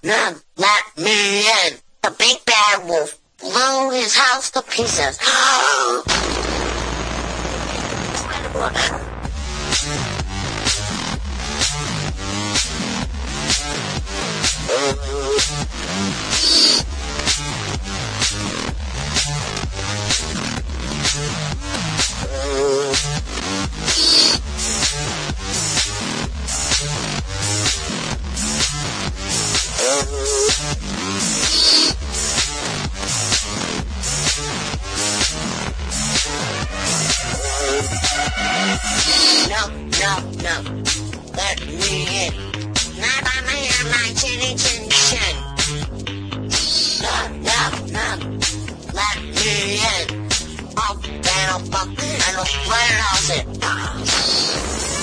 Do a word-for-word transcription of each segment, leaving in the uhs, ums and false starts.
no, let me in. The big bad wolf blew his house to pieces. No, no, no, let me in. Not by my hair, my chinny chin chin. No, no, no, let me in. I'll ban a fuck and I'll let it all sit.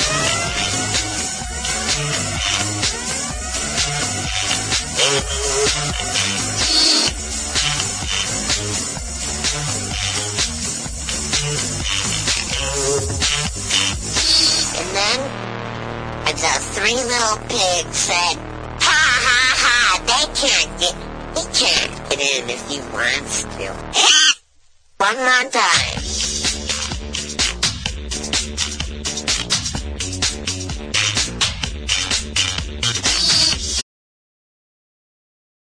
And then the three little pigs said, ha ha ha, they can't get, he can't get in if he wants to. One more time.